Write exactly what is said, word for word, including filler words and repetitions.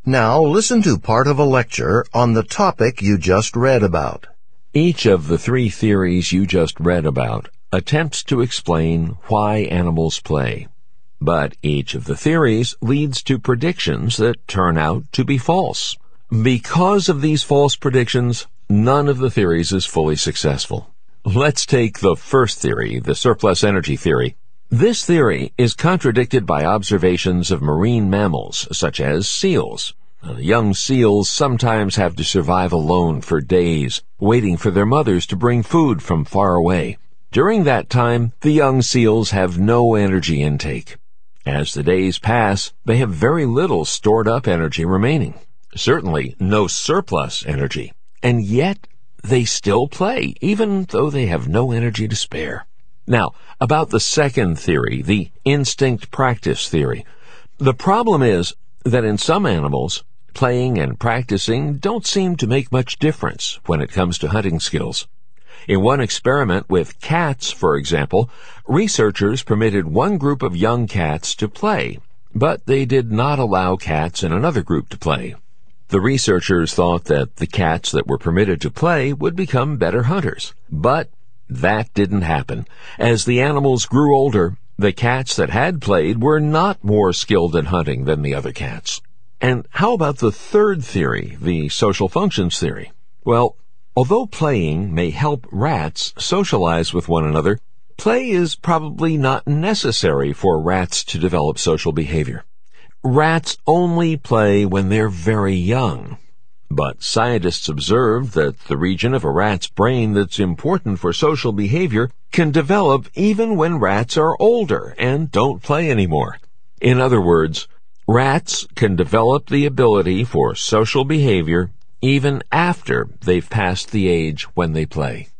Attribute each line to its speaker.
Speaker 1: Now listen to part of a lecture on the topic you just read about.
Speaker 2: Each of the three theories you just read about attempts to explain why animals play. But each of the theories leads to predictions that turn out to be false. Because of these false predictions, none of the theories is fully successful. Let's take the first theory, the surplus energy theory. This theory is contradicted by observations of marine mammals, such as seals. Uh, young seals sometimes have to survive alone for days, waiting for their mothers to bring food from far away. During that time, the young seals have no energy intake. As the days pass, they have very little stored-up energy remaining. Certainly no surplus energy. And yet, they still play, even though they have no energy to spare. Now, about the second theory, the instinct practice theory. The problem is that in some animals, playing and practicing don't seem to make much difference when it comes to hunting skills. In one experiment with cats, for example, researchers permitted one group of young cats to play, but they did not allow cats in another group to play. The researchers thought that the cats that were permitted to play would become better hunters, but that didn't happen. As the animals grew older, the cats that had played were not more skilled in hunting than the other cats. And how about the third theory, the social functions theory? Well, although playing may help rats socialize with one another, play is probably not necessary for rats to develop social behavior. Rats only play when they're very young. But scientists observe that the region of a rat's brain that's important for social behavior can develop even when rats are older and don't play anymore. In other words, rats can develop the ability for social behavior even after they've passed the age when they play.